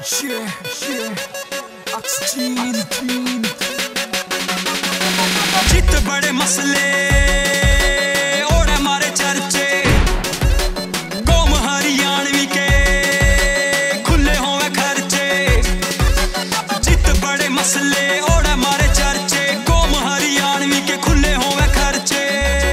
जित बड़े मसले और हमारे चर्चे, कौम हरियाणवी के खुले होवे खर्चे। जित बड़े मसले और हमारे चर्चे, कौम हरियाणवी के खुले होवे खर्चे।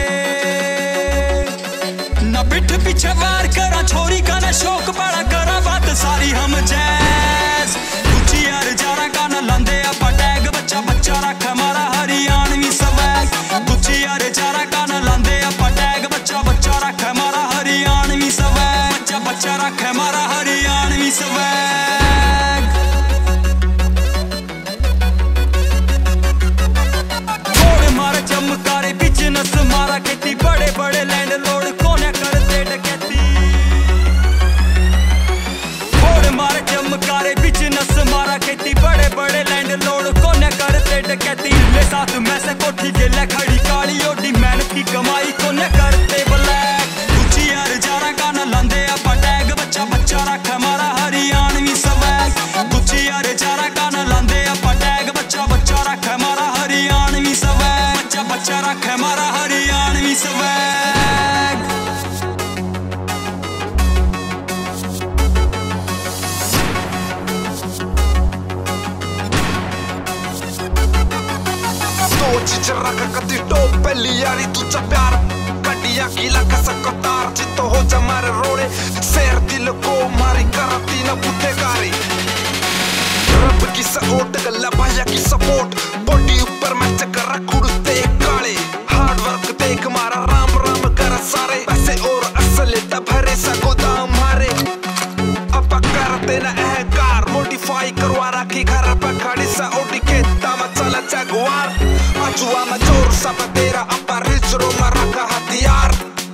न पिठ पीछे वार करा छोरी का, न शौक बड़ा करा बात सारी हम जैस। ऊंची यार जारा का न लांदे आपा टैग, बच्चा बच्चा रख हमारा हरियाणवी स्वैग। ऊंची यार जारा का न लांदे आपा टैग, बच्चा बच्चा रख हमारा हरियाणवी स्वैग। बच्चा बच्चा रख हमारा हरियाणवी स्वैग। थोड़े मारे चमकारे बिजनेस मारा खेती, बड़े बड़े लैंड लोड कोने करते डकैती। मारे चमकारे बिजनेस मारा खेती, बड़े बड़े लैंड लोड कोने करते डकैती। ले साथ में से कोठी के ले खड़ी काली ओडी, मेहनत की कमाई कोने करते ब्लैक। ऊंची यार जारा का न लांदे आपा टैग, बच्चा बच्चा रख हमारा हरियाणवी स्वैग। ऊंची यार जारा का न लांदे आपा टैग, बच्चा बच्चा रख हमारा हरियाणवी स्वैग। बच्चा बच्चा रख हमारा हरियाणवी स्वैग। रख कति टोप पहली यारी तुझा प्यार, कटिया गीला कसक तार। जितो हो जा मारे रोड़े शेर दिल को मारी करती न बुद्धेगारी। रब की सपोर्ट गल्ला भैया की सपोर्ट, बॉडी ऊपर मैं चक्कर कुड़ते काले। हार्ड वर्क देख मारा राम राम कर सारे, पैसे और असल भरे सा गोदाम मारे। अब करते न अहंकार, मॉडिफाई करवा रखी घर पे खड़ी सा ओडी खेता में चला जगवार। जुआ में जोर सब तेरा अपा रिजरो में रखा हथियार।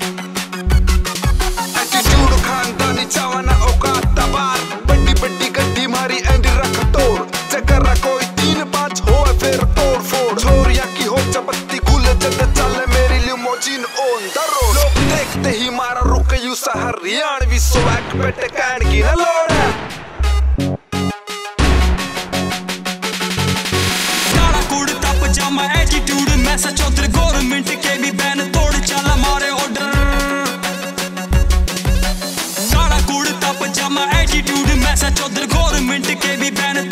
एटीट्यूड खानदानी चावना औकात तबार, बड्डी बड्डी गड्डी मारी एंडी रख तोड़। चक्कर कोई 3-5 हो फिर तोड़ फोड़। छोरिया की हो चपत्ती गुल जद चले मेरी लिमोजिन ऑन द रोड। लोग देखते ही मारा रुके यू सा हरियाणवी स्वैग, बेटे कैंड की न लोड़ है। एटीट्यूड में चौधरी गवर्नमेंट के भी बैन तोड़ चला मारे ऑर्डर। काला कुड़ता पजामा एटीट्यूड में चौधरी गवर्नमेंट के भी बैन